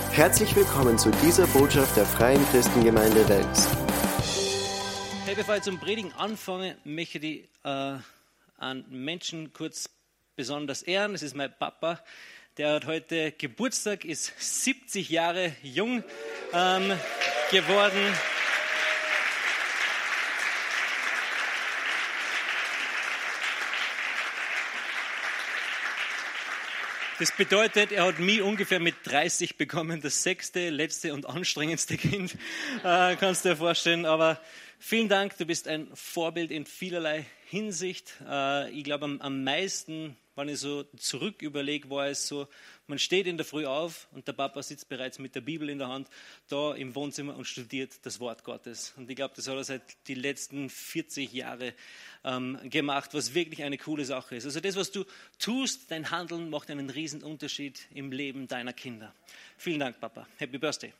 Herzlich willkommen zu dieser Botschaft der Freien Christengemeinde Wels. Hey, bevor ich zum Predigen anfange, möchte ich einen Menschen kurz besonders ehren. Das ist mein Papa. Der hat heute Geburtstag, ist 70 Jahre jung geworden. Das bedeutet, er hat mich ungefähr mit 30 bekommen, das 6., letzte und anstrengendste Kind, kannst du dir vorstellen. Aber vielen Dank, du bist ein Vorbild in vielerlei Hinsicht. Ich glaube, am meisten, wenn ich so zurück überlege, war es so, man steht in der Früh auf und der Papa sitzt bereits mit der Bibel in der Hand da im Wohnzimmer und studiert das Wort Gottes. Und ich glaube, das hat er seit die letzten 40 Jahre gemacht, was wirklich eine coole Sache ist. Also das, was du tust, dein Handeln macht einen riesen Unterschied im Leben deiner Kinder. Vielen Dank, Papa. Happy Birthday.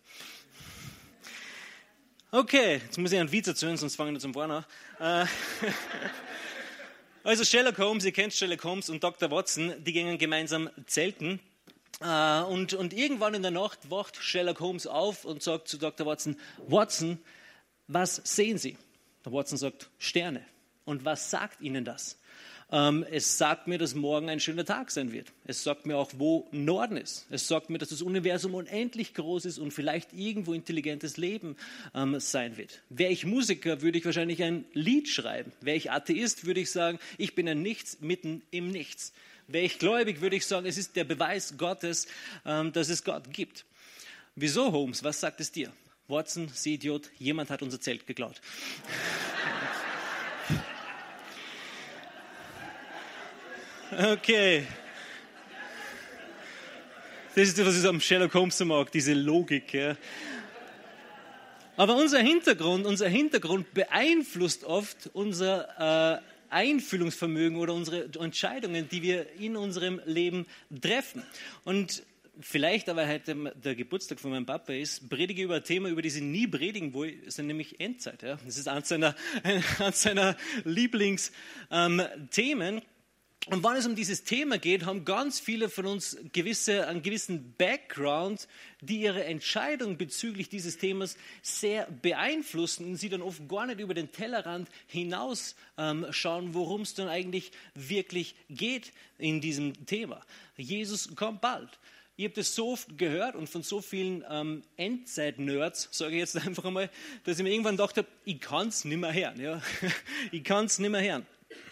Okay, jetzt muss ich einen Witz erzählen, sonst fangen wir zum Vorne an. Also Sherlock Holmes, ihr kennt Sherlock Holmes und Dr. Watson, die gingen gemeinsam zelten. Und irgendwann in der Nacht wacht Sherlock Holmes auf und sagt zu Dr. Watson, Watson, was sehen Sie? Der Watson sagt, Sterne. Und was sagt Ihnen das? Es sagt mir, dass morgen ein schöner Tag sein wird. Es sagt mir auch, wo Norden ist. Es sagt mir, dass das Universum unendlich groß ist und vielleicht irgendwo intelligentes Leben sein wird. Wäre ich Musiker, würde ich wahrscheinlich ein Lied schreiben. Wäre ich Atheist, würde ich sagen, ich bin ein Nichts mitten im Nichts. Wäre ich gläubig, würde ich sagen, es ist der Beweis Gottes, dass es Gott gibt. Wieso, Holmes? Was sagt es dir? Watson, Sie Idiot, jemand hat unser Zelt geklaut. Okay. Das ist das, was ich am Sherlock Holmes so mag, diese Logik. Ja. Aber unser Hintergrund beeinflusst oft unser Einfühlungsvermögen oder unsere Entscheidungen, die wir in unserem Leben treffen. Und vielleicht, aber heute der Geburtstag von meinem Papa ist, predige über ein Thema, über das ich nie predigen will, ist nämlich Endzeit. Ja. Das ist eines seiner Lieblingsthemen. Und wenn es um dieses Thema geht, haben ganz viele von uns einen gewissen Background, die ihre Entscheidung bezüglich dieses Themas sehr beeinflussen und sie dann oft gar nicht über den Tellerrand hinaus schauen, worum es dann eigentlich wirklich geht in diesem Thema. Jesus kommt bald. Ich habe das so oft gehört und von so vielen Endzeit-Nerds, sage ich jetzt einfach einmal, dass ich mir irgendwann gedacht habe, ich kann es nicht mehr hören. Ja? Ich kann es nicht mehr hören.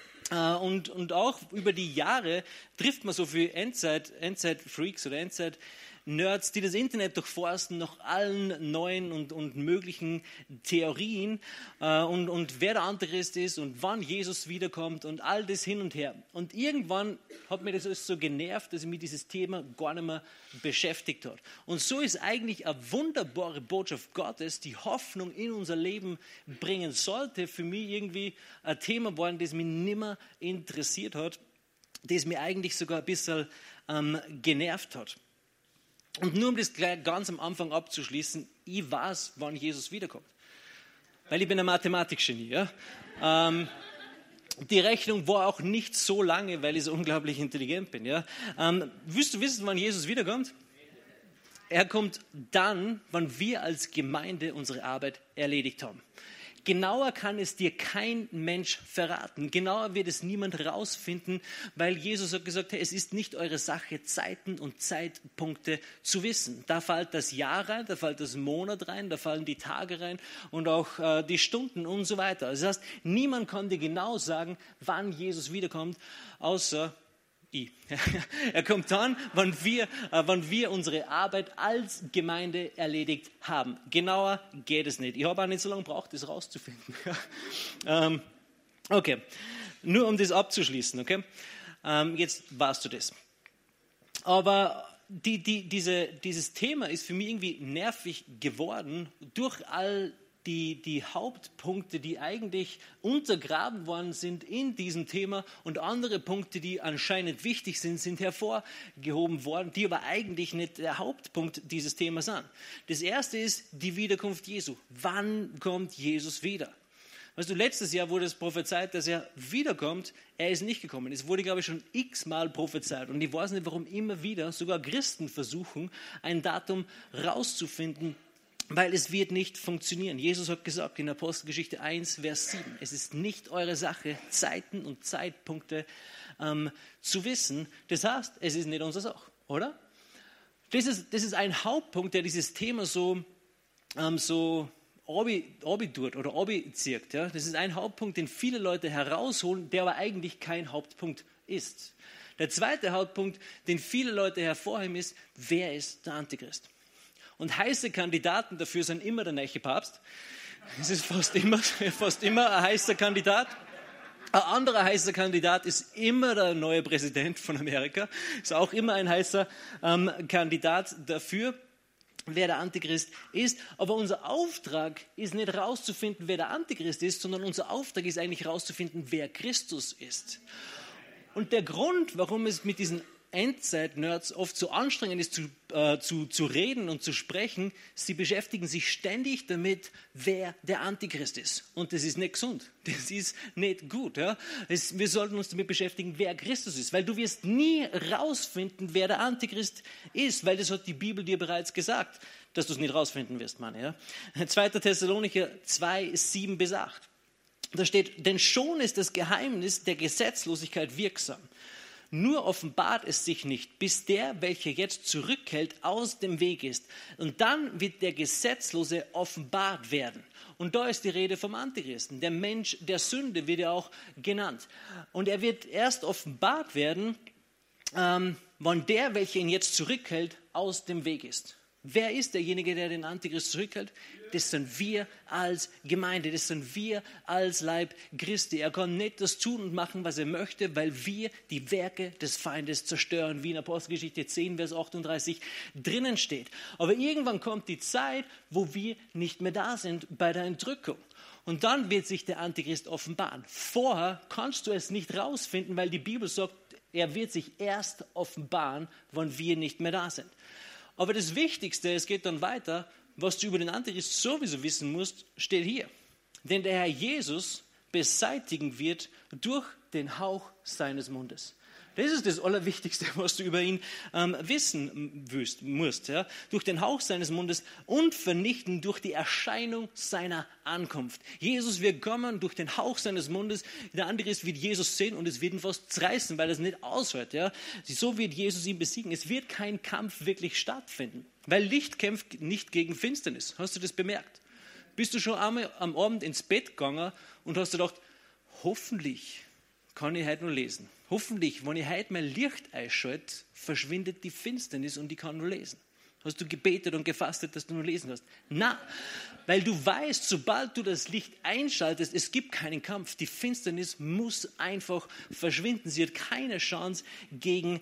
Und auch über die Jahre trifft man so viele Endzeit-Freaks oder Endzeit-Nerds, die das Internet durchforsten nach allen neuen und möglichen Theorien und wer der Antichrist ist und wann Jesus wiederkommt und all das hin und her. Und irgendwann hat mir das alles so genervt, dass mich dieses Thema gar nicht mehr beschäftigt hat. Und so ist eigentlich eine wunderbare Botschaft Gottes, die Hoffnung in unser Leben bringen sollte, für mich irgendwie ein Thema geworden, das mich nimmer interessiert hat, das mir eigentlich sogar ein bisschen genervt hat. Und nur um das gleich ganz am Anfang abzuschließen, ich weiß, wann Jesus wiederkommt. Weil ich bin ein Mathematikgenie. Ja? Die Rechnung war auch nicht so lange, weil ich so unglaublich intelligent bin. Ja? Willst du wissen, wann Jesus wiederkommt? Er kommt dann, wann wir als Gemeinde unsere Arbeit erledigt haben. Genauer kann es dir kein Mensch verraten. Genauer wird es niemand rausfinden, weil Jesus hat gesagt, hey, es ist nicht eure Sache, Zeiten und Zeitpunkte zu wissen. Da fällt das Jahr rein, da fällt das Monat rein, da fallen die Tage rein und auch die Stunden und so weiter. Das heißt, niemand kann dir genau sagen, wann Jesus wiederkommt, außer ich. Er kommt dann, wann wir unsere Arbeit als Gemeinde erledigt haben. Genauer geht es nicht. Ich habe auch nicht so lange gebraucht, das rauszufinden. Okay, nur um das abzuschließen. Okay, jetzt weißt du das. Aber dieses Thema ist für mich irgendwie nervig geworden durch all die Hauptpunkte, die eigentlich untergraben worden sind in diesem Thema und andere Punkte, die anscheinend wichtig sind, sind hervorgehoben worden, die aber eigentlich nicht der Hauptpunkt dieses Themas sind. Das erste ist die Wiederkunft Jesu. Wann kommt Jesus wieder? Weißt du, letztes Jahr wurde es prophezeit, dass er wiederkommt. Er ist nicht gekommen. Es wurde, glaube ich, schon x-mal prophezeit. Und ich weiß nicht, warum immer wieder sogar Christen versuchen, ein Datum rauszufinden, weil es wird nicht funktionieren. Jesus hat gesagt in Apostelgeschichte 1, Vers 7, es ist nicht eure Sache, Zeiten und Zeitpunkte zu wissen. Das heißt, es ist nicht unsere Sache, oder? Das ist ein Hauptpunkt, der dieses Thema so tut oder zieht. Ja? Das ist ein Hauptpunkt, den viele Leute herausholen, der aber eigentlich kein Hauptpunkt ist. Der zweite Hauptpunkt, den viele Leute hervorheben, ist, wer ist der Antichrist? Und heiße Kandidaten dafür sind immer der neue Papst. Es ist fast immer ein heißer Kandidat. Ein anderer heißer Kandidat ist immer der neue Präsident von Amerika. Ist auch immer ein heißer Kandidat dafür, wer der Antichrist ist. Aber unser Auftrag ist nicht herauszufinden, wer der Antichrist ist, sondern unser Auftrag ist eigentlich herauszufinden, wer Christus ist. Und der Grund, warum es mit diesen Endzeit-Nerds oft so anstrengend ist, zu reden und zu sprechen, sie beschäftigen sich ständig damit, wer der Antichrist ist. Und das ist nicht gesund. Das ist nicht gut. Ja? Wir sollten uns damit beschäftigen, wer Christus ist. Weil du wirst nie rausfinden, wer der Antichrist ist. Weil das hat die Bibel dir bereits gesagt, dass du es nicht rausfinden wirst, Mann. Ja? 2. Thessalonicher 2, 7 bis 8. Da steht, denn schon ist das Geheimnis der Gesetzlosigkeit wirksam. Nur offenbart es sich nicht, bis der, welcher jetzt zurückhält, aus dem Weg ist. Und dann wird der Gesetzlose offenbart werden. Und da ist die Rede vom Antichristen. Der Mensch der Sünde wird ja auch genannt. Und er wird erst offenbart werden, wann der, welcher ihn jetzt zurückhält, aus dem Weg ist. Wer ist derjenige, der den Antichrist zurückhält? Das sind wir als Gemeinde, das sind wir als Leib Christi. Er kann nicht das tun und machen, was er möchte, weil wir die Werke des Feindes zerstören, wie in Apostelgeschichte 10, Vers 38 drinnen steht. Aber irgendwann kommt die Zeit, wo wir nicht mehr da sind bei der Entrückung. Und dann wird sich der Antichrist offenbaren. Vorher kannst du es nicht rausfinden, weil die Bibel sagt, er wird sich erst offenbaren, wenn wir nicht mehr da sind. Aber das Wichtigste, es geht dann weiter, was du über den Antichrist sowieso wissen musst, steht hier. Denn der Herr Jesus beseitigen wird durch den Hauch seines Mundes. Das ist das Allerwichtigste, was du über ihn wissen musst. Ja? Durch den Hauch seines Mundes und vernichten durch die Erscheinung seiner Ankunft. Jesus wird kommen durch den Hauch seines Mundes. Der Antichrist wird Jesus sehen und es wird ihn fast zerreißen, weil er es nicht aushält. Ja? So wird Jesus ihn besiegen. Es wird kein Kampf wirklich stattfinden, weil Licht kämpft nicht gegen Finsternis. Hast du das bemerkt? Bist du schon einmal am Abend ins Bett gegangen und hast gedacht, hoffentlich kann ich heute noch lesen. Hoffentlich, wenn ich heute mein Licht einschalte, verschwindet die Finsternis und ich kann nur lesen. Hast du gebetet und gefastet, dass du nur lesen kannst? Nein, weil du weißt, sobald du das Licht einschaltest, es gibt keinen Kampf. Die Finsternis muss einfach verschwinden. Sie hat keine Chance gegen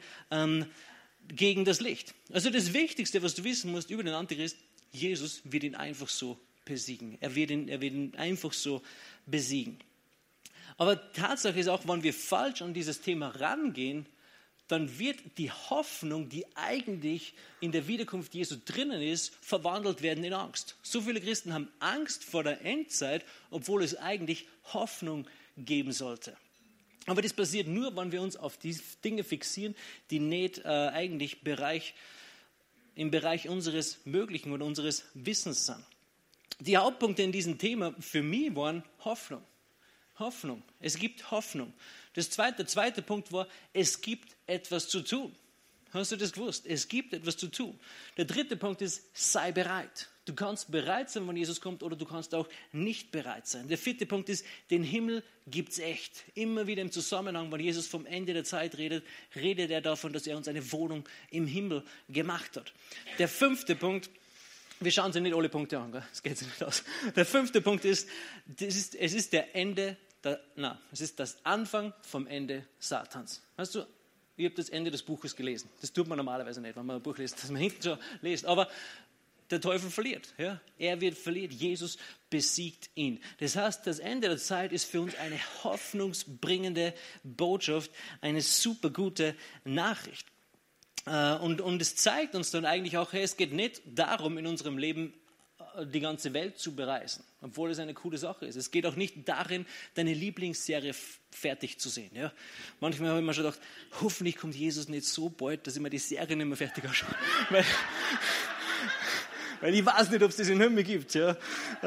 das Licht. Also das Wichtigste, was du wissen musst über den Antichrist, Jesus wird ihn einfach so besiegen. Er wird ihn einfach so besiegen. Aber Tatsache ist auch, wenn wir falsch an dieses Thema rangehen, dann wird die Hoffnung, die eigentlich in der Wiederkunft Jesu drinnen ist, verwandelt werden in Angst. So viele Christen haben Angst vor der Endzeit, obwohl es eigentlich Hoffnung geben sollte. Aber das passiert nur, wenn wir uns auf die Dinge fixieren, die nicht eigentlich im Bereich unseres Möglichen oder unseres Wissens sind. Die Hauptpunkte in diesem Thema für mich waren Hoffnung. Hoffnung. Es gibt Hoffnung. Der zweite Punkt war, es gibt etwas zu tun. Hast du das gewusst? Es gibt etwas zu tun. Der dritte Punkt ist, sei bereit. Du kannst bereit sein, wenn Jesus kommt, oder du kannst auch nicht bereit sein. Der vierte Punkt ist, den Himmel gibt es echt. Immer wieder im Zusammenhang, wenn Jesus vom Ende der Zeit redet, redet er davon, dass er uns eine Wohnung im Himmel gemacht hat. Der fünfte Punkt, wir schauen uns nicht alle Punkte an, das geht sich nicht aus. Der fünfte Punkt ist, es ist das Anfang vom Ende Satans. Weißt du, ich habe das Ende des Buches gelesen. Das tut man normalerweise nicht, wenn man ein Buch liest, das man hinten schon liest. Aber der Teufel verliert. Ja? Er wird verliert. Jesus besiegt ihn. Das heißt, das Ende der Zeit ist für uns eine hoffnungsbringende Botschaft, eine super gute Nachricht. Und es zeigt uns dann eigentlich auch, hey, es geht nicht darum, in unserem Leben die ganze Welt zu bereisen. obwohl es eine coole Sache ist. Es geht auch nicht darin, deine Lieblingsserie fertig zu sehen. Ja? Manchmal habe ich mir schon gedacht, hoffentlich kommt Jesus nicht so bald, dass ich mir die Serie nicht mehr fertig anschaue. Weil ich weiß nicht, ob es das in Himmel gibt. Ja?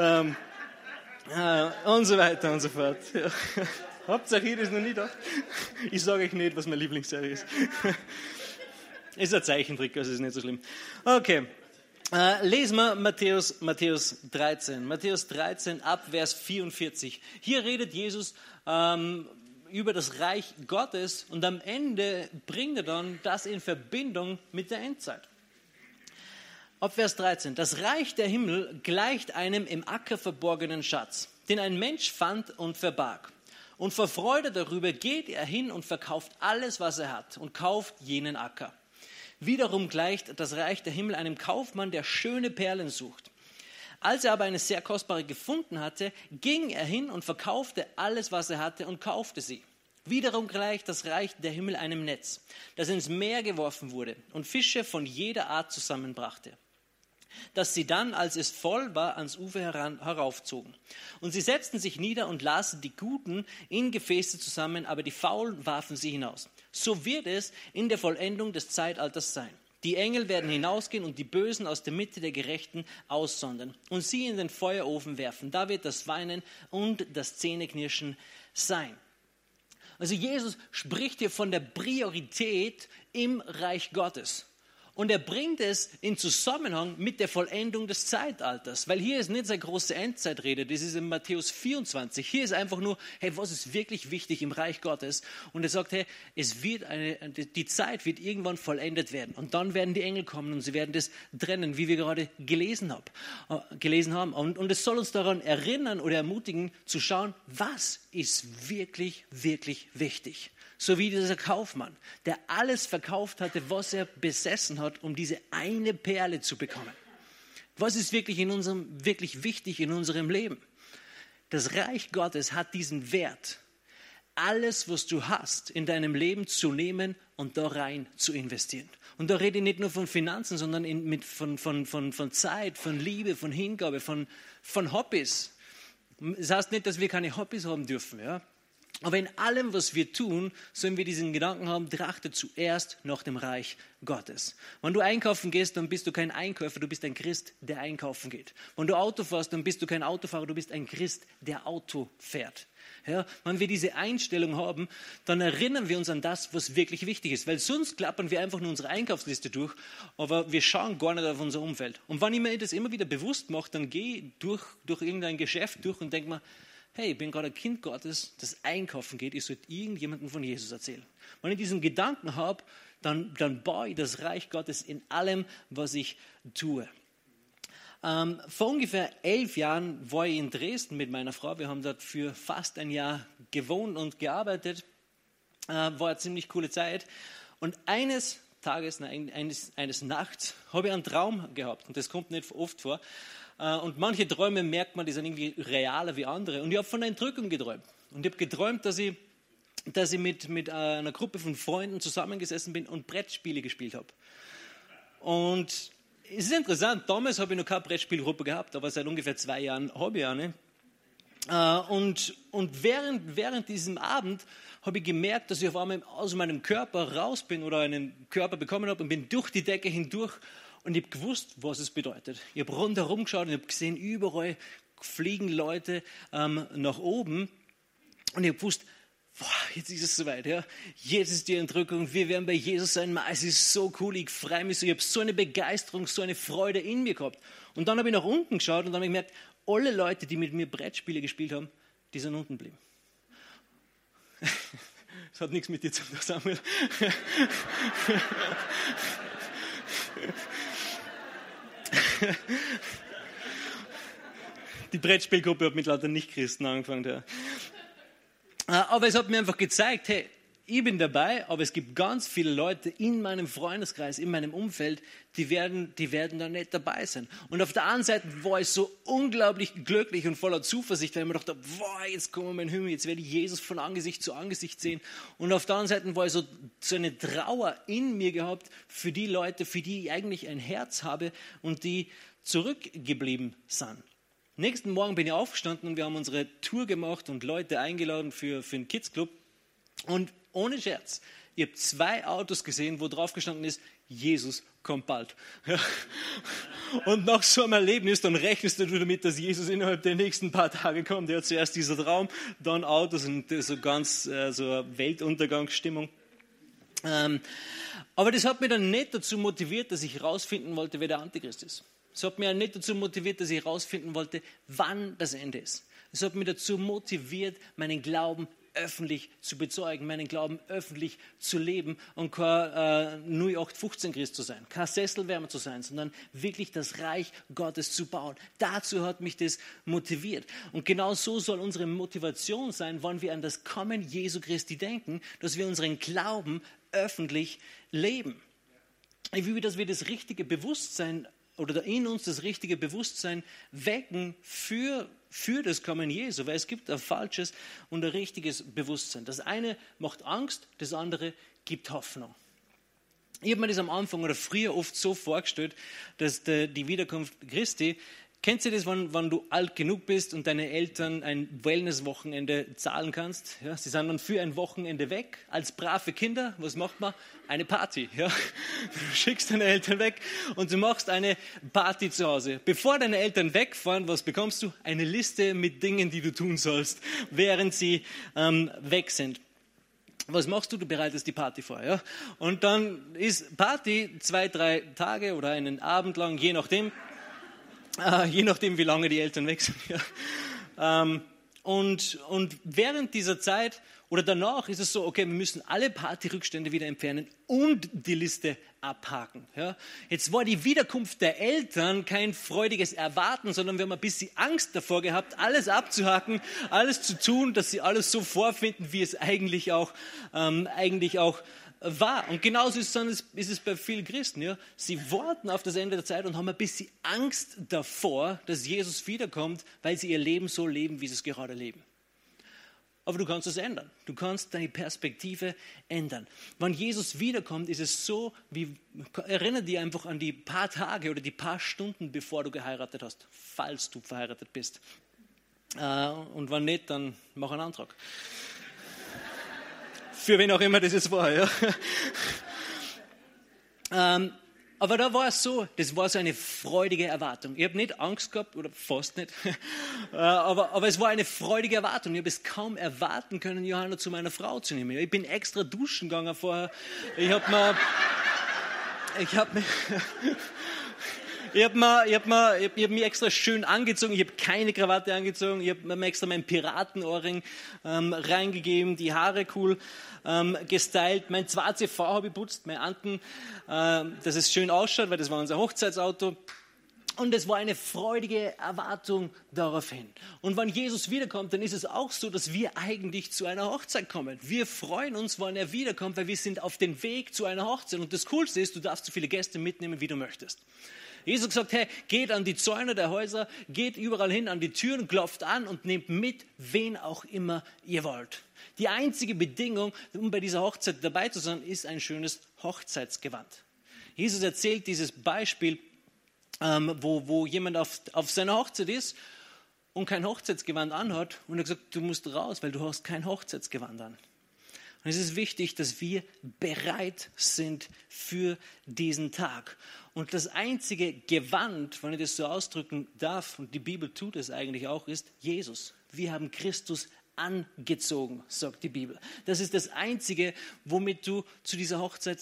Und so weiter und so fort. Ja. Hauptsache ihr das noch nie gedacht? Ich sage euch nicht, was meine Lieblingsserie ist. Ist ein Zeichentrick, also ist nicht so schlimm. Okay, lesen wir Matthäus 13. Matthäus 13 ab Vers 44. Hier redet Jesus über das Reich Gottes und am Ende bringt er dann das in Verbindung mit der Endzeit. Ab Vers 13. Das Reich der Himmel gleicht einem im Acker verborgenen Schatz, den ein Mensch fand und verbarg. Und vor Freude darüber geht er hin und verkauft alles, was er hat und kauft jenen Acker. Wiederum gleicht das Reich der Himmel einem Kaufmann, der schöne Perlen sucht. Als er aber eine sehr kostbare gefunden hatte, ging er hin und verkaufte alles, was er hatte und kaufte sie. Wiederum gleicht das Reich der Himmel einem Netz, das ins Meer geworfen wurde und Fische von jeder Art zusammenbrachte, dass sie dann, als es voll war, ans Ufer heraufzogen. Und sie setzten sich nieder und lasen die Guten in Gefäße zusammen, aber die Faulen warfen sie hinaus. So wird es in der Vollendung des Zeitalters sein. Die Engel werden hinausgehen und die Bösen aus der Mitte der Gerechten aussondern und sie in den Feuerofen werfen. Da wird das Weinen und das Zähneknirschen sein. Also Jesus spricht hier von der Priorität im Reich Gottes. Und er bringt es in Zusammenhang mit der Vollendung des Zeitalters. Weil hier ist nicht seine große Endzeitrede, das ist in Matthäus 24. Hier ist einfach nur, hey, was ist wirklich wichtig im Reich Gottes? Und er sagt, hey, die Zeit wird irgendwann vollendet werden. Und dann werden die Engel kommen und sie werden das trennen, wie wir gerade gelesen haben. Und es soll uns daran erinnern oder ermutigen, zu schauen, was ist wirklich, wirklich wichtig. So wie dieser Kaufmann, der alles verkauft hatte, was er besessen hat, um diese eine Perle zu bekommen. Was ist wirklich wichtig in unserem Leben? Das Reich Gottes hat diesen Wert, alles, was du hast, in deinem Leben zu nehmen und da rein zu investieren. Und da rede ich nicht nur von Finanzen, sondern von Zeit, von Liebe, von Hingabe, von Hobbys. Das heißt nicht, dass wir keine Hobbys haben dürfen, ja? Aber in allem, was wir tun, sollen wir diesen Gedanken haben, trachte zuerst nach dem Reich Gottes. Wenn du einkaufen gehst, dann bist du kein Einkäufer, du bist ein Christ, der einkaufen geht. Wenn du Auto fährst, dann bist du kein Autofahrer, du bist ein Christ, der Auto fährt. Ja, wenn wir diese Einstellung haben, dann erinnern wir uns an das, was wirklich wichtig ist. Weil sonst klappern wir einfach nur unsere Einkaufsliste durch, aber wir schauen gar nicht auf unser Umfeld. Und wenn ich mir das immer wieder bewusst mache, dann gehe ich durch irgendein Geschäft durch und denke mir, hey, ich bin gerade ein Kind Gottes, das einkaufen geht, ich sollte irgendjemandem von Jesus erzählen. Wenn ich diesen Gedanken habe, dann baue ich das Reich Gottes in allem, was ich tue. Vor ungefähr 11 Jahren war ich in Dresden mit meiner Frau. Wir haben dort für fast ein Jahr gewohnt und gearbeitet. War eine ziemlich coole Zeit. Und eines Tages, eines Nachts, habe ich einen Traum gehabt. Und das kommt nicht oft vor. Und manche Träume merkt man, die sind irgendwie realer wie andere. Und ich habe von einer Entrückung geträumt. Und ich habe geträumt, dass ich mit einer Gruppe von Freunden zusammengesessen bin und Brettspiele gespielt habe. Und es ist interessant, damals habe ich noch keine Brettspielgruppe gehabt, aber seit ungefähr 2 Jahren habe ich eine. Und während diesem Abend habe ich gemerkt, dass ich auf einmal aus meinem Körper raus bin oder einen Körper bekommen habe und bin durch die Decke hindurch. Und ich habe gewusst, was es bedeutet. Ich habe rundherum geschaut und ich habe gesehen, überall fliegen Leute nach oben. Und ich habe gewusst, boah, jetzt ist es soweit. Ja? Jetzt ist die Entrückung, wir werden bei Jesus sein. Es ist so cool, ich freue mich so. Ich habe so eine Begeisterung, so eine Freude in mir gehabt. Und dann habe ich nach unten geschaut und dann habe ich gemerkt, alle Leute, die mit mir Brettspiele gespielt haben, die sind unten geblieben. Das hat nichts mit dir zu tun, Samuel. Die Brettspielgruppe hat mit lauter Nicht-Christen angefangen. Ja. Aber es hat mir einfach gezeigt, hey, ich bin dabei, aber es gibt ganz viele Leute in meinem Freundeskreis, in meinem Umfeld, die werden da nicht dabei sein. Und auf der anderen Seite war ich so unglaublich glücklich und voller Zuversicht, weil ich mir dachte, wow, jetzt kommen wir in den Himmel, jetzt werde ich Jesus von Angesicht zu Angesicht sehen. Und auf der anderen Seite war ich so eine Trauer in mir gehabt für die Leute, für die ich eigentlich ein Herz habe und die zurückgeblieben sind. Nächsten Morgen bin ich aufgestanden und wir haben unsere Tour gemacht und Leute eingeladen für einen Kids-Club. Und ohne Scherz, ich habe 2 Autos gesehen, wo drauf gestanden ist, Jesus kommt bald. Ja. Und nach so einem Erlebnis, dann rechnest du damit, dass Jesus innerhalb der nächsten paar Tage kommt. Ja, zuerst dieser Traum, dann Autos und so ganz so eine Weltuntergangsstimmung. Aber das hat mich dann nicht dazu motiviert, dass ich herausfinden wollte, wer der Antichrist ist. Es hat mich auch nicht dazu motiviert, dass ich herausfinden wollte, wann das Ende ist. Es hat mich dazu motiviert, meinen Glauben öffentlich zu bezeugen, meinen Glauben öffentlich zu leben und kein 0815 Christ zu sein, kein Sesselwärmer zu sein, sondern wirklich das Reich Gottes zu bauen. Dazu hat mich das motiviert. Und genau so soll unsere Motivation sein, wenn wir an das Kommen Jesu Christi denken, dass wir unseren Glauben öffentlich leben. Ich will, dass wir das richtige Bewusstsein oder in uns das richtige Bewusstsein wecken für das Kommen Jesu, weil es gibt ein falsches und ein richtiges Bewusstsein. Das eine macht Angst, das andere gibt Hoffnung. Ich habe mir das am Anfang oder früher oft so vorgestellt, dass die Wiederkunft Christi, kennst du das, wenn du alt genug bist und deine Eltern ein Wellness-Wochenende zahlen kannst? Ja, sie sind dann für ein Wochenende weg, als brave Kinder. Was macht man? Eine Party. Ja? Du schickst deine Eltern weg und du machst eine Party zu Hause. Bevor deine Eltern wegfahren, was bekommst du? Eine Liste mit Dingen, die du tun sollst, während sie weg sind. Was machst du? Du bereitest die Party vor. Ja? Und dann ist Party 2-3 Tage oder einen Abend lang, je nachdem, wie lange die Eltern weg sind. Ja. Und während dieser Zeit oder danach ist es so, okay, wir müssen alle Partyrückstände wieder entfernen und die Liste abhaken. Ja. Jetzt war die Wiederkunft der Eltern kein freudiges Erwarten, sondern wir haben ein bisschen Angst davor gehabt, alles abzuhaken, alles zu tun, dass sie alles so vorfinden, wie es eigentlich auch war. Und genauso ist es bei vielen Christen. Ja. Sie warten auf das Ende der Zeit und haben ein bisschen Angst davor, dass Jesus wiederkommt, weil sie ihr Leben so leben, wie sie es gerade leben. Aber du kannst es ändern. Du kannst deine Perspektive ändern. Wenn Jesus wiederkommt, ist es so, erinnere dich einfach an die paar Tage oder die paar Stunden, bevor du geheiratet hast, falls du verheiratet bist. Und wenn nicht, dann mach einen Antrag. Für wen auch immer das jetzt war. Ja. Aber da war es so, das war so eine freudige Erwartung. Ich habe nicht Angst gehabt, oder fast nicht, aber es war eine freudige Erwartung. Ich habe es kaum erwarten können, Johanna zu meiner Frau zu nehmen. Ich bin extra duschen gegangen vorher. Ich habe mich extra schön angezogen, ich habe keine Krawatte angezogen, ich habe mir extra meinen Piratenohrring reingegeben, die Haare cool gestylt, mein 2CV habe ich putzt, mein Anten, dass es schön ausschaut, weil das war unser Hochzeitsauto. Und es war eine freudige Erwartung darauf hin. Und wenn Jesus wiederkommt, dann ist es auch so, dass wir eigentlich zu einer Hochzeit kommen. Wir freuen uns, wenn er wiederkommt, weil wir sind auf dem Weg zu einer Hochzeit. Und das Coolste ist, du darfst so viele Gäste mitnehmen, wie du möchtest. Jesus hat gesagt, hey, geht an die Zäune der Häuser, geht überall hin an die Türen, klopft an und nehmt mit, wen auch immer ihr wollt. Die einzige Bedingung, um bei dieser Hochzeit dabei zu sein, ist ein schönes Hochzeitsgewand. Jesus erzählt dieses Beispiel, wo jemand auf seiner Hochzeit ist und kein Hochzeitsgewand anhat und er hat gesagt, du musst raus, weil du hast kein Hochzeitsgewand an. Und es ist wichtig, dass wir bereit sind für diesen Tag. Und das einzige Gewand, wenn ich das so ausdrücken darf, und die Bibel tut es eigentlich auch, ist Jesus. Wir haben Christus angezogen, sagt die Bibel. Das ist das Einzige, womit du zu dieser Hochzeit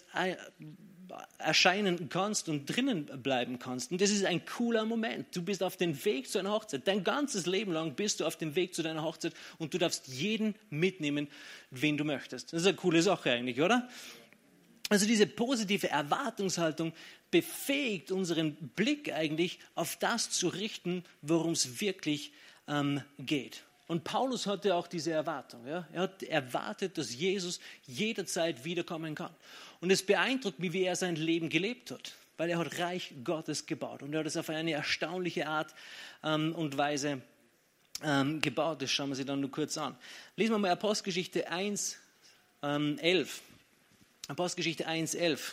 erscheinen kannst und drinnen bleiben kannst. Und das ist ein cooler Moment. Du bist auf dem Weg zu einer Hochzeit. Dein ganzes Leben lang bist du auf dem Weg zu deiner Hochzeit und du darfst jeden mitnehmen, wen du möchtest. Das ist eine coole Sache eigentlich, oder? Also diese positive Erwartungshaltung befähigt unseren Blick eigentlich auf das zu richten, worum es wirklich geht. Und Paulus hatte auch diese Erwartung. Ja? Er hat erwartet, dass Jesus jederzeit wiederkommen kann. Und es beeindruckt mich, wie er sein Leben gelebt hat. Weil er hat Reich Gottes gebaut. Und er hat es auf eine erstaunliche Art und Weise gebaut. Das schauen wir sich dann nur kurz an. Lesen wir mal Apostelgeschichte 1, 11. Apostelgeschichte 1, 11.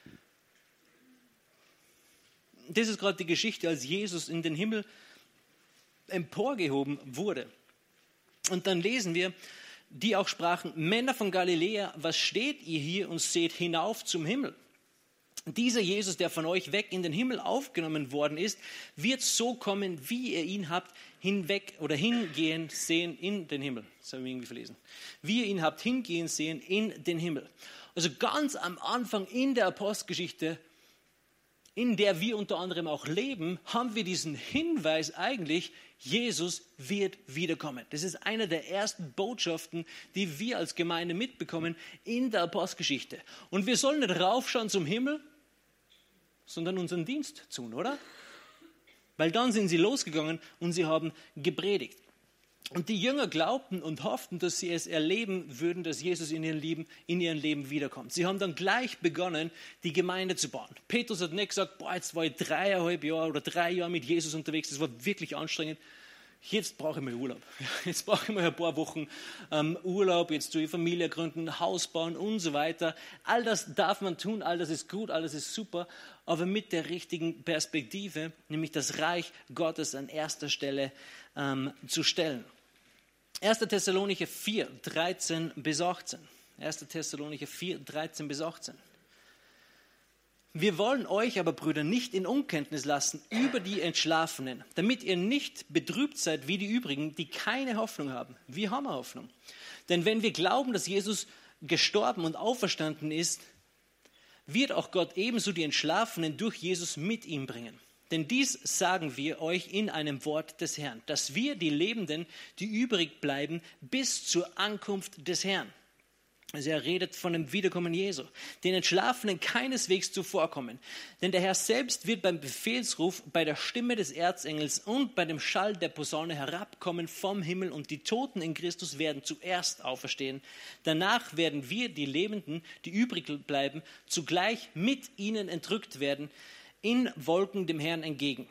Das ist gerade die Geschichte, als Jesus in den Himmel emporgehoben wurde. Und dann lesen wir, die auch sprachen, Männer von Galiläa, was steht ihr hier und seht hinauf zum Himmel? Dieser Jesus, der von euch weg in den Himmel aufgenommen worden ist, wird so kommen, wie ihr ihn habt hinweg oder hingehen sehen in den Himmel. Das habe ich irgendwie verlesen. Wie ihr ihn habt hingehen sehen in den Himmel. Also ganz am Anfang in der Apostelgeschichte, in der wir unter anderem auch leben, haben wir diesen Hinweis eigentlich, Jesus wird wiederkommen. Das ist eine der ersten Botschaften, die wir als Gemeinde mitbekommen in der Apostelgeschichte. Und wir sollen nicht raufschauen zum Himmel, sondern unseren Dienst tun, oder? Weil dann sind sie losgegangen und sie haben gepredigt. Und die Jünger glaubten und hofften, dass sie es erleben würden, dass Jesus in ihrem Leben wiederkommt. Sie haben dann gleich begonnen, die Gemeinde zu bauen. Petrus hat nicht gesagt, jetzt war ich 3,5 Jahre oder 3 Jahre mit Jesus unterwegs, das war wirklich anstrengend. Jetzt brauche ich mal Urlaub. Jetzt brauche ich mal ein paar Wochen Urlaub, jetzt tue ich Familie gründen, Haus bauen und so weiter. All das darf man tun, all das ist gut, all das ist super, aber mit der richtigen Perspektive, nämlich das Reich Gottes an erster Stelle zu stellen. 1. Thessalonicher 4, 13 bis 18. 1. Thessalonicher 4, 13 bis 18. Wir wollen euch aber, Brüder, nicht in Unkenntnis lassen über die Entschlafenen, damit ihr nicht betrübt seid wie die übrigen, die keine Hoffnung haben. Wir haben Hoffnung. Denn wenn wir glauben, dass Jesus gestorben und auferstanden ist, wird auch Gott ebenso die Entschlafenen durch Jesus mit ihm bringen. Denn dies sagen wir euch in einem Wort des Herrn, dass wir die Lebenden, die übrig bleiben, bis zur Ankunft des Herrn. Also er redet von dem Wiederkommen Jesu, den Entschlafenen keineswegs zuvorkommen. Denn der Herr selbst wird beim Befehlsruf, bei der Stimme des Erzengels und bei dem Schall der Posaune herabkommen vom Himmel und die Toten in Christus werden zuerst auferstehen. Danach werden wir, die Lebenden, die übrig bleiben, zugleich mit ihnen entrückt werden, in Wolken dem Herrn entgegen,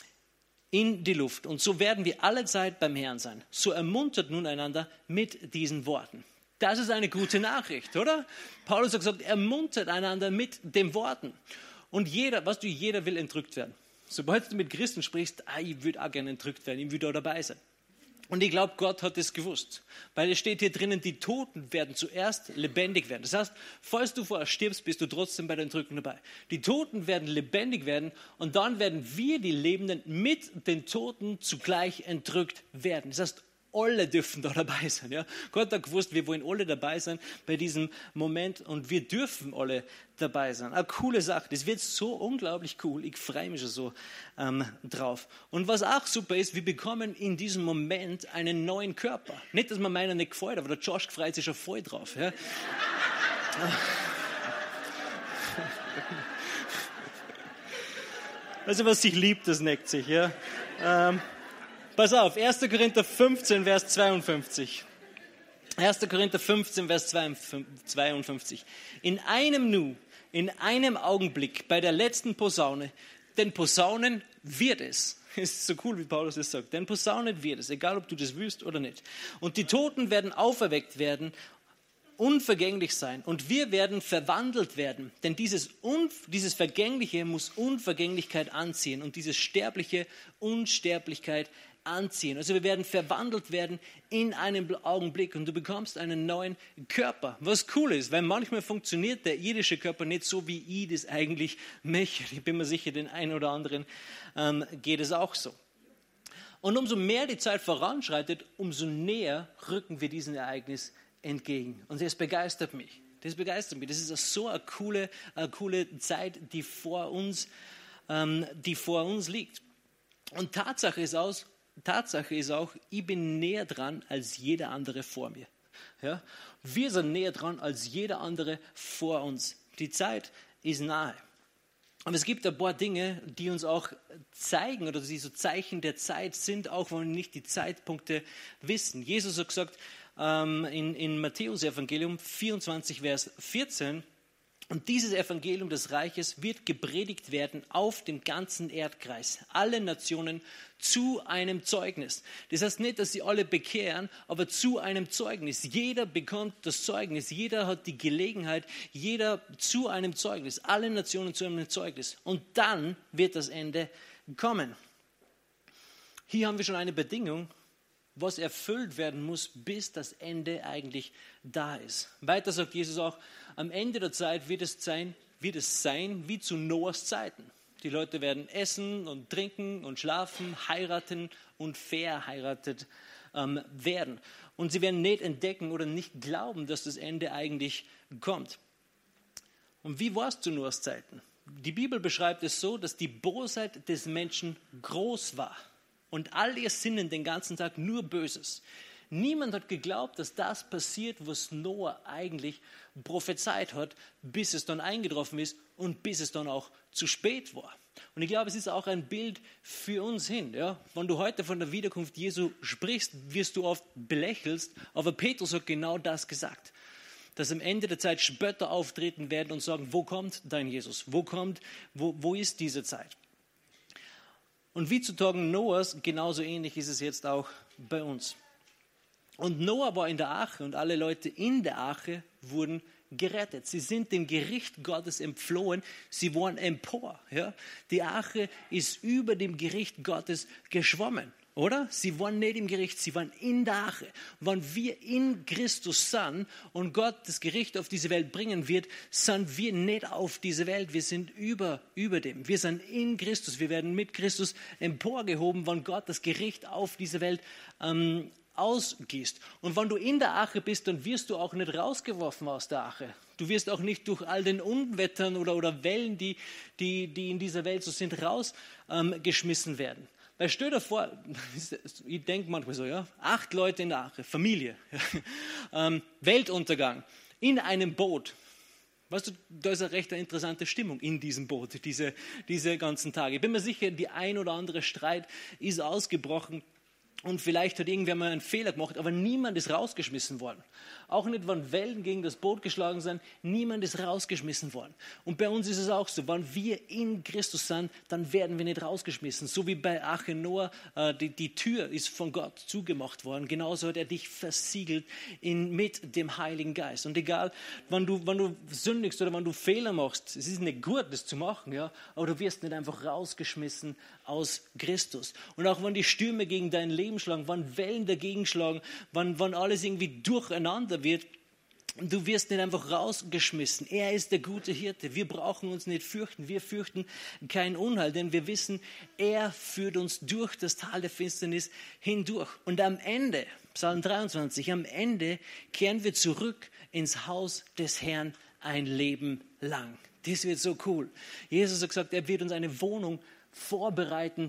in die Luft. Und so werden wir alle Zeit beim Herrn sein. So ermuntert nun einander mit diesen Worten. Das ist eine gute Nachricht, oder? Paulus hat gesagt, ermuntert einander mit den Worten. Und jeder will entrückt werden. Sobald du mit Christen sprichst, ich würde auch gerne entrückt werden, ich würde da dabei sein. Und ich glaube, Gott hat es gewusst. Weil es steht hier drinnen, die Toten werden zuerst lebendig werden. Das heißt, falls du vorher stirbst, bist du trotzdem bei der Entrückung dabei. Die Toten werden lebendig werden und dann werden wir, die Lebenden, mit den Toten zugleich entrückt werden. Das heißt, alle dürfen da dabei sein. Ja? Gott hat gewusst, wir wollen alle dabei sein bei diesem Moment und wir dürfen alle dabei sein. Eine coole Sache, das wird so unglaublich cool. Ich freue mich schon so drauf. Und was auch super ist, wir bekommen in diesem Moment einen neuen Körper. Nicht, dass man meiner nicht gefällt, aber der Josh freut sich schon voll drauf. Ja? Also was sich liebt, das neckt sich. Ja? Pass auf, 1. Korinther 15, Vers 52. 1. Korinther 15, Vers 52. In einem Nu, in einem Augenblick, bei der letzten Posaune, denn Posaunen wird es. Ist so cool, wie Paulus das sagt. Denn Posaunen wird es, egal ob du das willst oder nicht. Und die Toten werden auferweckt werden, unvergänglich sein. Und wir werden verwandelt werden. Denn dieses Vergängliche muss Unvergänglichkeit anziehen und dieses Sterbliche Unsterblichkeit anziehen. Also wir werden verwandelt werden in einem Augenblick und du bekommst einen neuen Körper. Was cool ist, weil manchmal funktioniert der irdische Körper nicht so, wie ich das eigentlich möchte. Ich bin mir sicher, den einen oder anderen geht es auch so. Und umso mehr die Zeit voranschreitet, umso näher rücken wir diesem Ereignis entgegen. Und das begeistert mich. Das begeistert mich. Das ist so eine coole Zeit, die vor uns liegt. Und Tatsache ist auch, ich bin näher dran als jeder andere vor mir. Ja? Wir sind näher dran als jeder andere vor uns. Die Zeit ist nahe. Aber es gibt ein paar Dinge, die uns auch zeigen oder die so Zeichen der Zeit sind, auch wenn wir nicht die Zeitpunkte wissen. Jesus hat gesagt in Matthäus Evangelium 24, Vers 14, und dieses Evangelium des Reiches wird gepredigt werden auf dem ganzen Erdkreis, alle Nationen zu einem Zeugnis. Das heißt nicht, dass sie alle bekehren, aber zu einem Zeugnis. Jeder bekommt das Zeugnis, jeder hat die Gelegenheit, jeder zu einem Zeugnis, alle Nationen zu einem Zeugnis. Und dann wird das Ende kommen. Hier haben wir schon eine Bedingung, was erfüllt werden muss, bis das Ende eigentlich da ist. Weiter sagt Jesus auch, am Ende der Zeit wird es sein wie zu Noahs Zeiten. Die Leute werden essen und trinken und schlafen, heiraten und verheiratet werden. Und sie werden nicht entdecken oder nicht glauben, dass das Ende eigentlich kommt. Und wie war es zu Noahs Zeiten? Die Bibel beschreibt es so, dass die Bosheit des Menschen groß war. Und all ihr Sinnen den ganzen Tag nur Böses. Niemand hat geglaubt, dass das passiert, was Noah eigentlich prophezeit hat, bis es dann eingetroffen ist und bis es dann auch zu spät war. Und ich glaube, es ist auch ein Bild für uns hin. Ja? Wenn du heute von der Wiederkunft Jesu sprichst, wirst du oft belächelt, aber Petrus hat genau das gesagt. Dass am Ende der Zeit Spötter auftreten werden und sagen, wo kommt dein Jesus? Wo ist diese Zeit? Und wie zu Tagen Noahs, genauso ähnlich ist es jetzt auch bei uns. Und Noah war in der Arche und alle Leute in der Arche wurden gerettet. Sie sind dem Gericht Gottes entflohen. Sie waren empor. Ja? Die Arche ist über dem Gericht Gottes geschwommen. Oder? Sie waren nicht im Gericht, sie waren in der Arche. Wenn wir in Christus sind und Gott das Gericht auf diese Welt bringen wird, sind wir nicht auf diese Welt, wir sind über dem. Wir sind in Christus, wir werden mit Christus emporgehoben, wenn Gott das Gericht auf diese Welt ausgießt. Und wenn du in der Arche bist, dann wirst du auch nicht rausgeworfen aus der Arche. Du wirst auch nicht durch all den Unwettern oder Wellen, die in dieser Welt so sind, rausgeschmissen werden. Weil stell dir vor, ich denke manchmal so, ja, 8 Leute in der Arche, Familie, Weltuntergang, in einem Boot. Weißt du, da ist eine recht interessante Stimmung in diesem Boot, diese ganzen Tage. Ich bin mir sicher, die ein oder andere Streit ist ausgebrochen. Und vielleicht hat irgendwer mal einen Fehler gemacht, aber niemand ist rausgeschmissen worden. Auch nicht, wenn Wellen gegen das Boot geschlagen sind, niemand ist rausgeschmissen worden. Und bei uns ist es auch so, wenn wir in Christus sind, dann werden wir nicht rausgeschmissen. So wie bei Arche Noah, die Tür ist von Gott zugemacht worden. Genauso hat er dich versiegelt mit dem Heiligen Geist. Und egal, wenn du sündigst oder wenn du Fehler machst, es ist nicht gut, das zu machen, ja, aber du wirst nicht einfach rausgeschmissen aus Christus. Und auch wenn die Stürme gegen dein Leben schlagen, wenn Wellen dagegen schlagen, wenn alles irgendwie durcheinander wird, du wirst nicht einfach rausgeschmissen. Er ist der gute Hirte. Wir brauchen uns nicht fürchten. Wir fürchten kein Unheil, denn wir wissen, er führt uns durch das Tal der Finsternis hindurch. Und am Ende, Psalm 23, am Ende kehren wir zurück ins Haus des Herrn ein Leben lang. Das wird so cool. Jesus hat gesagt, er wird uns eine Wohnung vorbereiten,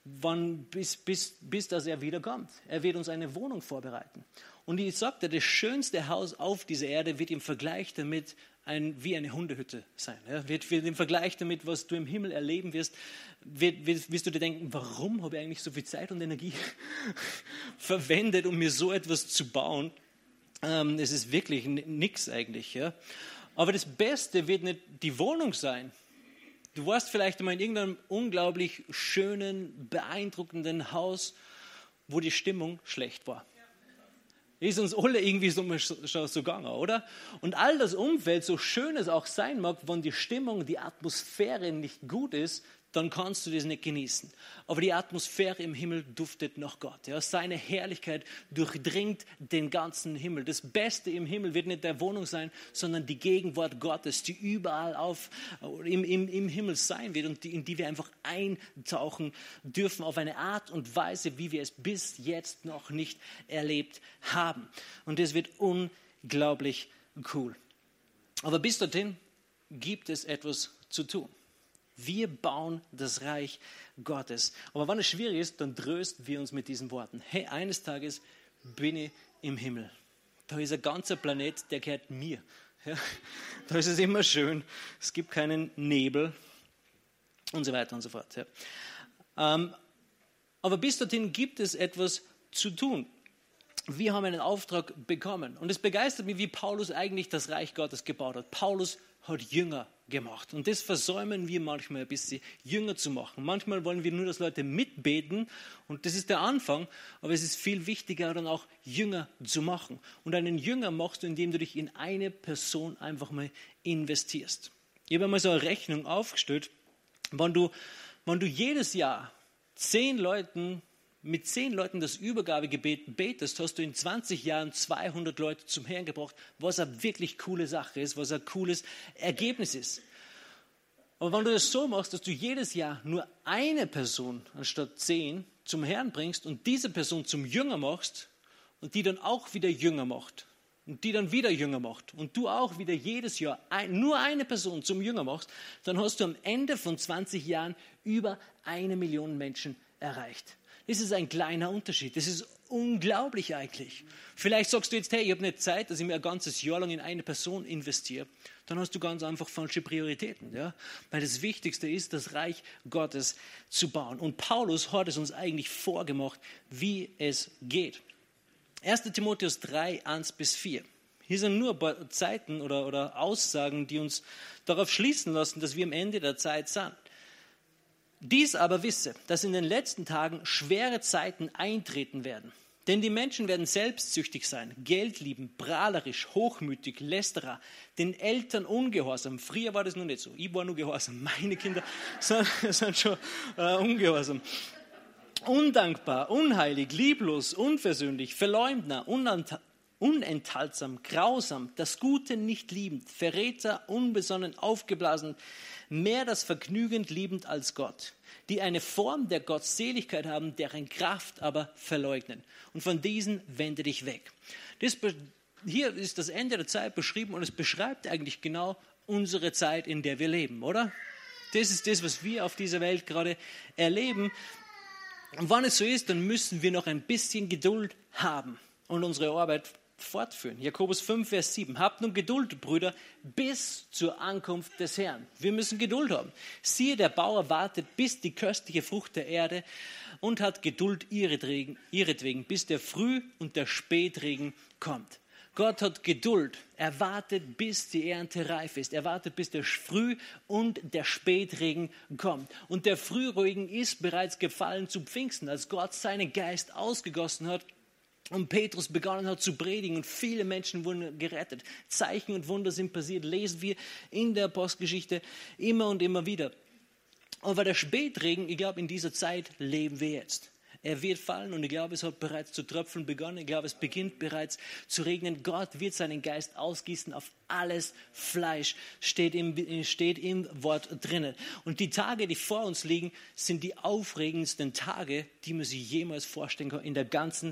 bis dass er wiederkommt. Er wird uns eine Wohnung vorbereiten. Und ich sagte, das schönste Haus auf dieser Erde wird im Vergleich damit wie eine Hundehütte sein. Ja, wird im Vergleich damit, was du im Himmel erleben wirst, wirst du dir denken, warum habe ich eigentlich so viel Zeit und Energie verwendet, um mir so etwas zu bauen? Es ist wirklich nichts eigentlich. Ja. Aber das Beste wird nicht die Wohnung sein. Du warst vielleicht einmal in irgendeinem unglaublich schönen, beeindruckenden Haus, wo die Stimmung schlecht war. Ist uns alle irgendwie so gegangen, oder? Und all das Umfeld, so schön es auch sein mag, wenn die Stimmung, die Atmosphäre nicht gut ist, dann kannst du das nicht genießen. Aber die Atmosphäre im Himmel duftet nach Gott. Ja? Seine Herrlichkeit durchdringt den ganzen Himmel. Das Beste im Himmel wird nicht der Wohnung sein, sondern die Gegenwart Gottes, die überall im Himmel sein wird und in die wir einfach eintauchen dürfen auf eine Art und Weise, wie wir es bis jetzt noch nicht erlebt haben. Und das wird unglaublich cool. Aber bis dorthin gibt es etwas zu tun. Wir bauen das Reich Gottes. Aber wenn es schwierig ist, dann trösten wir uns mit diesen Worten. Hey, eines Tages bin ich im Himmel. Da ist ein ganzer Planet, der gehört mir. Ja, da ist es immer schön. Es gibt keinen Nebel und so weiter und so fort. Ja. Aber bis dorthin gibt es etwas zu tun. Wir haben einen Auftrag bekommen. Und es begeistert mich, wie Paulus eigentlich das Reich Gottes gebaut hat. Paulus hat Jünger gemacht. Und das versäumen wir manchmal ein bisschen, Jünger zu machen. Manchmal wollen wir nur, dass Leute mitbeten und das ist der Anfang, aber es ist viel wichtiger, dann auch Jünger zu machen. Und einen Jünger machst du, indem du dich in eine Person einfach mal investierst. Ich habe einmal so eine Rechnung aufgestellt, wenn du jedes Jahr 10 Leuten mit 10 Leuten das Übergabegebet betest, hast du in 20 Jahren 200 Leute zum Herrn gebracht, was eine wirklich coole Sache ist, was ein cooles Ergebnis ist. Aber wenn du das so machst, dass du jedes Jahr nur eine Person anstatt 10 zum Herrn bringst und diese Person zum Jünger machst und die dann auch wieder Jünger macht und die dann wieder Jünger macht und du auch wieder jedes Jahr nur eine Person zum Jünger machst, dann hast du am Ende von 20 Jahren über 1 Million Menschen erreicht. Das ist ein kleiner Unterschied. Das ist unglaublich eigentlich. Vielleicht sagst du jetzt, hey, ich habe nicht Zeit, dass ich mir ein ganzes Jahr lang in eine Person investiere. Dann hast du ganz einfach falsche Prioritäten. Ja? Weil das Wichtigste ist, das Reich Gottes zu bauen. Und Paulus hat es uns eigentlich vorgemacht, wie es geht. 1. Timotheus 3, 1-4. Hier sind nur ein paar Zeiten oder Aussagen, die uns darauf schließen lassen, dass wir am Ende der Zeit sind. Dies aber wisse, dass in den letzten Tagen schwere Zeiten eintreten werden. Denn die Menschen werden selbstsüchtig sein, Geld lieben, prahlerisch, hochmütig, Lästerer, den Eltern ungehorsam. Früher war das noch nicht so. Ich war nur gehorsam. Meine Kinder sind schon ungehorsam. Undankbar, unheilig, lieblos, unversöhnlich, Verleumder, unenthaltsam, grausam, das Gute nicht liebend, Verräter, unbesonnen, aufgeblasen, mehr das Vergnügen liebend als Gott, die eine Form der Gottseligkeit haben, deren Kraft aber verleugnen. Und von diesen wende dich weg. Hier ist das Ende der Zeit beschrieben und es beschreibt eigentlich genau unsere Zeit, in der wir leben, oder? Das ist das, was wir auf dieser Welt gerade erleben. Und wenn es so ist, dann müssen wir noch ein bisschen Geduld haben und unsere Arbeit fortführen. Jakobus 5, Vers 7. Habt nun Geduld, Brüder, bis zur Ankunft des Herrn. Wir müssen Geduld haben. Siehe, der Bauer wartet, bis die köstliche Frucht der Erde und hat Geduld ihretwegen, bis der Früh- und der Spätregen kommt. Gott hat Geduld. Er wartet, bis die Ernte reif ist. Er wartet, bis der Früh- und der Spätregen kommt. Und der Frühregen ist bereits gefallen zu Pfingsten, als Gott seinen Geist ausgegossen hat und Petrus begonnen hat zu predigen und viele Menschen wurden gerettet. Zeichen und Wunder sind passiert, lesen wir in der Apostelgeschichte immer und immer wieder. Aber der Spätregen, ich glaube, in dieser Zeit leben wir jetzt. Er wird fallen und ich glaube, es hat bereits zu tröpfeln begonnen. Ich glaube, es beginnt bereits zu regnen. Gott wird seinen Geist ausgießen auf alles Fleisch, steht im Wort drinnen. Und die Tage, die vor uns liegen, sind die aufregendsten Tage, die man sich jemals vorstellen kann in der ganzen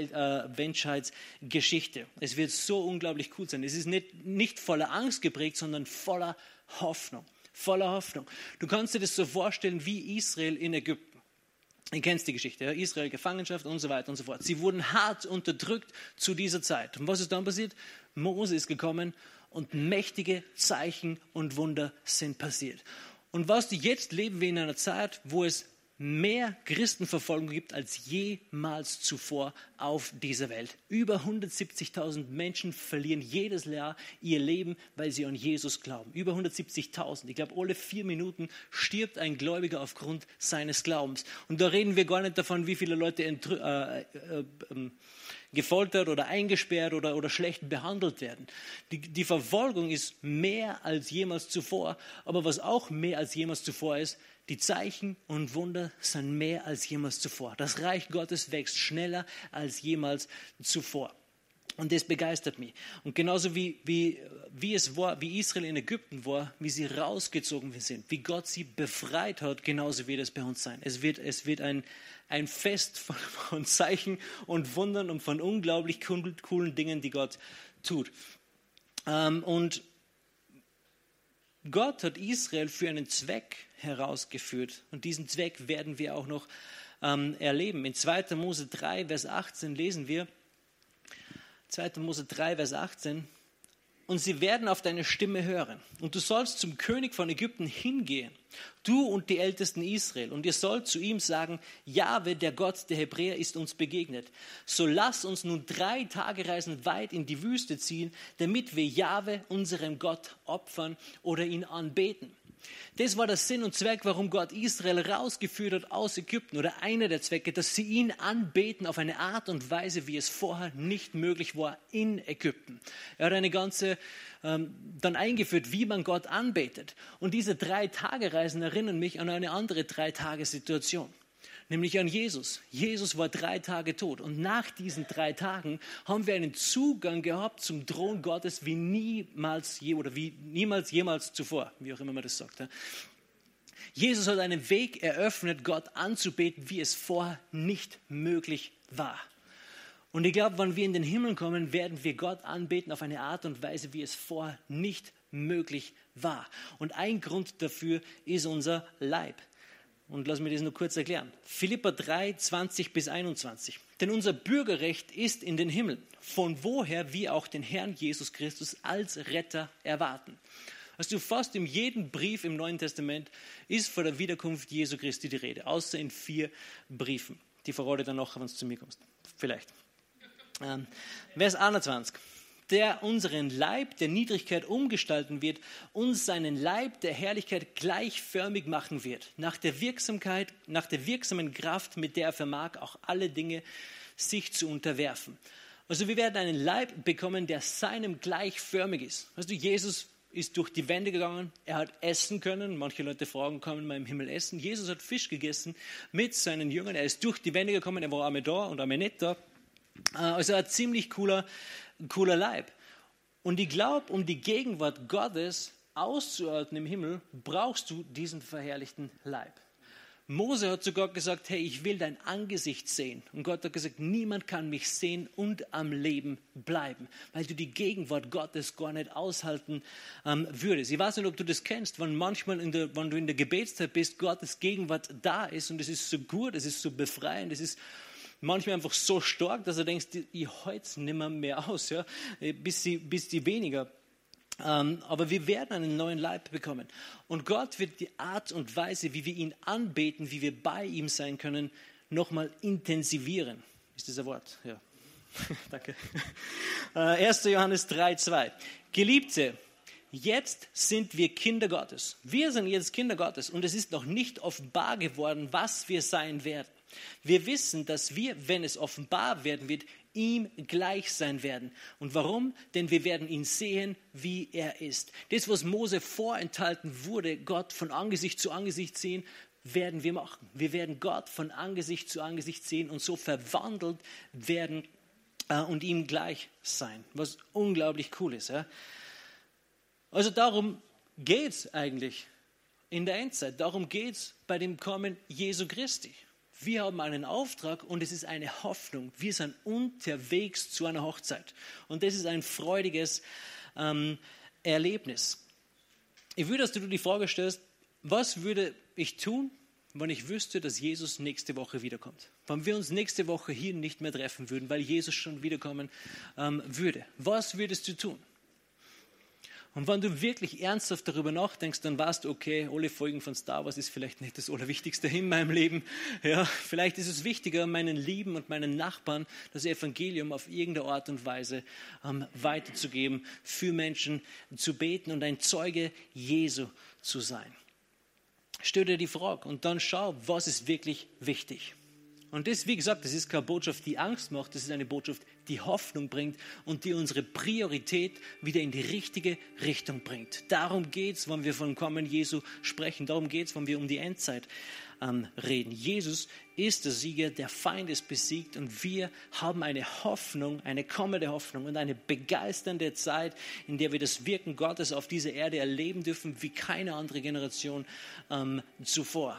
Menschheitsgeschichte. Es wird so unglaublich cool sein. Es ist nicht voller Angst geprägt, sondern voller Hoffnung. Voller Hoffnung. Du kannst dir das so vorstellen wie Israel in Ägypten. Ihr kennt die Geschichte, ja? Israel, Gefangenschaft und so weiter und so fort. Sie wurden hart unterdrückt zu dieser Zeit. Und was ist dann passiert? Mose ist gekommen und mächtige Zeichen und Wunder sind passiert. Und jetzt leben wir in einer Zeit, wo es mehr Christenverfolgung gibt als jemals zuvor auf dieser Welt. Über 170.000 Menschen verlieren jedes Jahr ihr Leben, weil sie an Jesus glauben. Über 170.000. Ich glaube, alle 4 Minuten stirbt ein Gläubiger aufgrund seines Glaubens. Und da reden wir gar nicht davon, wie viele Leute gefoltert oder eingesperrt oder schlecht behandelt werden. Die Verfolgung ist mehr als jemals zuvor. Aber was auch mehr als jemals zuvor ist, die Zeichen und Wunder sind mehr als jemals zuvor. Das Reich Gottes wächst schneller als jemals zuvor. Und das begeistert mich. Und genauso wie es war, wie Israel in Ägypten war, wie sie rausgezogen sind, wie Gott sie befreit hat, genauso wird es bei uns sein. Es wird ein Fest von Zeichen und Wundern und von unglaublich coolen Dingen, die Gott tut. Und Gott hat Israel für einen Zweck herausgeführt. Und diesen Zweck werden wir auch noch erleben. In 2. Mose 3, Vers 18 lesen wir, 2. Mose 3, Vers 18, und sie werden auf deine Stimme hören. Und du sollst zum König von Ägypten hingehen, du und die Ältesten Israel. Und ihr sollt zu ihm sagen, Jahwe, der Gott der Hebräer, ist uns begegnet. So lass uns nun 3 Tagereisen weit in die Wüste ziehen, damit wir Jahwe, unserem Gott, opfern oder ihn anbeten. Das war der Sinn und Zweck, warum Gott Israel rausgeführt hat aus Ägypten, oder einer der Zwecke, dass sie ihn anbeten auf eine Art und Weise, wie es vorher nicht möglich war in Ägypten. Er hat eine ganze dann eingeführt, wie man Gott anbetet. Und diese 3 Tagereisen erinnern mich an eine andere 3-Tage-Situation. nämlich an Jesus. Jesus war 3 Tage tot und nach diesen 3 Tagen haben wir einen Zugang gehabt zum Thron Gottes wie niemals jemals zuvor, wie auch immer man das sagt. Ja. Jesus hat einen Weg eröffnet, Gott anzubeten, wie es vorher nicht möglich war. Und ich glaube, wenn wir in den Himmel kommen, werden wir Gott anbeten auf eine Art und Weise, wie es vorher nicht möglich war. Und ein Grund dafür ist unser Leib. Und lass mich das nur kurz erklären. Philipper 3, 20 bis 21. Denn unser Bürgerrecht ist in den Himmel, von woher wir auch den Herrn Jesus Christus als Retter erwarten. Also fast in jedem Brief im Neuen Testament ist von der Wiederkunft Jesu Christi die Rede, außer in 4 Briefen. Die verrate ich dann noch, wenn du zu mir kommst. Vielleicht. Vers 21. Der unseren Leib der Niedrigkeit umgestalten wird, uns seinen Leib der Herrlichkeit gleichförmig machen wird, nach der wirksamen Kraft, mit der er vermag, auch alle Dinge sich zu unterwerfen. Also wir werden einen Leib bekommen, der seinem gleichförmig ist. Weißt du, Jesus ist durch die Wände gegangen, er hat essen können. Manche Leute fragen, kann man im Himmel essen? Jesus hat Fisch gegessen mit seinen Jüngern, er ist durch die Wände gekommen, er war einmal da und einmal nicht da. Also ein ziemlich cooler Leib. Und ich glaube, um die Gegenwart Gottes auszuhalten im Himmel, brauchst du diesen verherrlichten Leib. Mose hat sogar gesagt, hey, ich will dein Angesicht sehen. Und Gott hat gesagt, niemand kann mich sehen und am Leben bleiben, weil du die Gegenwart Gottes gar nicht aushalten würdest. Ich weiß nicht, ob du das kennst, wenn manchmal, wenn du in der Gebetszeit bist, Gottes Gegenwart da ist und es ist so gut, es ist so befreiend, es ist manchmal einfach so stark, dass du denkst, ich halte es nicht mehr aus, ja, bis die weniger. Aber wir werden einen neuen Leib bekommen. Und Gott wird die Art und Weise, wie wir ihn anbeten, wie wir bei ihm sein können, nochmal intensivieren. Ist das ein Wort? Ja. Danke. 1. Johannes 3,2. Geliebte, jetzt sind wir Kinder Gottes. Wir sind jetzt Kinder Gottes und es ist noch nicht offenbar geworden, was wir sein werden. Wir wissen, dass wir, wenn es offenbar werden wird, ihm gleich sein werden. Und warum? Denn wir werden ihn sehen, wie er ist. Das, was Mose vorenthalten wurde, Gott von Angesicht zu Angesicht sehen, werden wir machen. Wir werden Gott von Angesicht zu Angesicht sehen und so verwandelt werden und ihm gleich sein. Was unglaublich cool ist. Ja? Also darum geht es eigentlich in der Endzeit. Darum geht es bei dem Kommen Jesu Christi. Wir haben einen Auftrag und es ist eine Hoffnung. Wir sind unterwegs zu einer Hochzeit. Und das ist ein freudiges Erlebnis. Ich würde, dass du dir die Frage stellst, was würde ich tun, wenn ich wüsste, dass Jesus nächste Woche wiederkommt? Wenn wir uns nächste Woche hier nicht mehr treffen würden, weil Jesus schon wiederkommen würde. Was würdest du tun? Und wenn du wirklich ernsthaft darüber nachdenkst, dann weißt du, okay, alle Folgen von Star Wars ist vielleicht nicht das Allerwichtigste in meinem Leben. Ja, vielleicht ist es wichtiger, meinen Lieben und meinen Nachbarn das Evangelium auf irgendeine Art und Weise weiterzugeben, für Menschen zu beten und ein Zeuge Jesu zu sein. Stell dir die Frage und dann schau, was ist wirklich wichtig. Und das, wie gesagt, das ist keine Botschaft, die Angst macht, das ist eine Botschaft, die Hoffnung bringt und die unsere Priorität wieder in die richtige Richtung bringt. Darum geht es, wenn wir vom Kommen Jesu sprechen. Darum geht es, wenn wir um die Endzeit reden. Jesus ist der Sieger, der Feind ist besiegt und wir haben eine Hoffnung, eine kommende Hoffnung und eine begeisternde Zeit, in der wir das Wirken Gottes auf dieser Erde erleben dürfen, wie keine andere Generation zuvor.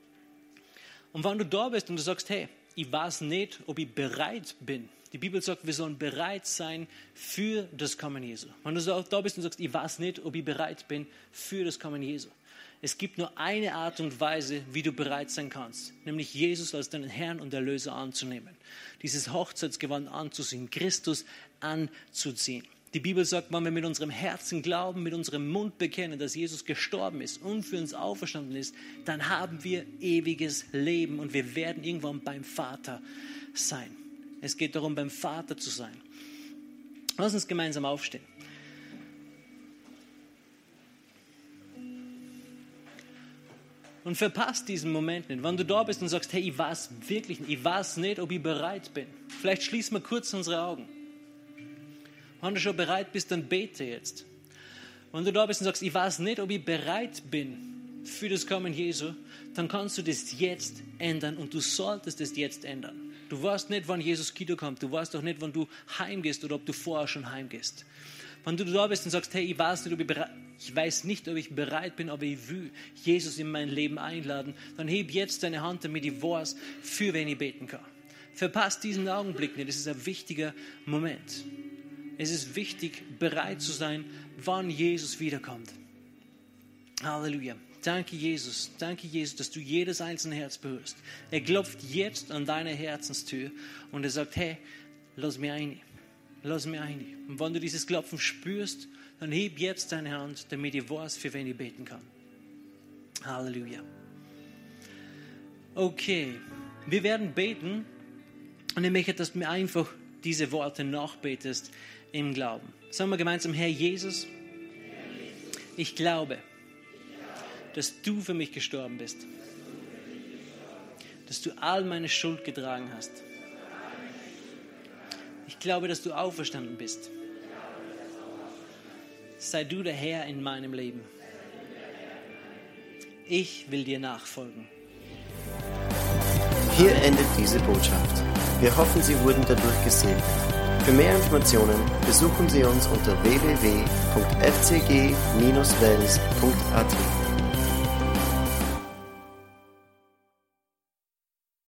Und wenn du da bist und du sagst, hey, ich weiß nicht, ob ich bereit bin. Die Bibel sagt, wir sollen bereit sein für das Kommen Jesu. Wenn du da bist und sagst, ich weiß nicht, ob ich bereit bin für das Kommen Jesu. Es gibt nur eine Art und Weise, wie du bereit sein kannst, nämlich Jesus als deinen Herrn und Erlöser anzunehmen. Dieses Hochzeitsgewand anzuziehen, Christus anzuziehen. Die Bibel sagt, wenn wir mit unserem Herzen glauben, mit unserem Mund bekennen, dass Jesus gestorben ist und für uns auferstanden ist, dann haben wir ewiges Leben und wir werden irgendwann beim Vater sein. Es geht darum, beim Vater zu sein. Lass uns gemeinsam aufstehen. Und verpasst diesen Moment nicht. Wenn du da bist und sagst, hey, ich weiß nicht, ob ich bereit bin. Vielleicht schließen wir kurz unsere Augen. Wenn du schon bereit bist, dann bete jetzt. Wenn du da bist und sagst, ich weiß nicht, ob ich bereit bin für das Kommen Jesu, dann kannst du das jetzt ändern und du solltest es jetzt ändern. Du weißt nicht, wann Jesus wiederkommt. Du weißt auch nicht, wann du heimgehst oder ob du vorher schon heimgehst. Wenn du da bist und sagst, hey, ich weiß nicht, ob ich bereit bin, aber ich will Jesus in mein Leben einladen, dann heb jetzt deine Hand, damit ich weiß, für wen ich beten kann. Verpasst diesen Augenblick nicht. Das ist ein wichtiger Moment. Es ist wichtig, bereit zu sein, wann Jesus wiederkommt. Halleluja. Danke, Jesus, dass du jedes einzelne Herz berührst. Er klopft jetzt an deine Herzenstür und er sagt, hey, lass mich rein. Lass mich rein. Und wenn du dieses Klopfen spürst, dann heb jetzt deine Hand, damit ich weiß, für wen ich beten kann. Halleluja. Okay, wir werden beten und ich möchte, dass du mir einfach diese Worte nachbetest im Glauben. Sagen wir gemeinsam, Herr Jesus, ich glaube, dass du für mich gestorben bist, dass du all meine Schuld getragen hast. Ich glaube, dass du auferstanden bist. Sei du der Herr in meinem Leben. Ich will dir nachfolgen. Hier endet diese Botschaft. Wir hoffen, Sie wurden dadurch gesegnet. Für mehr Informationen besuchen Sie uns unter www.fcg-wels.at.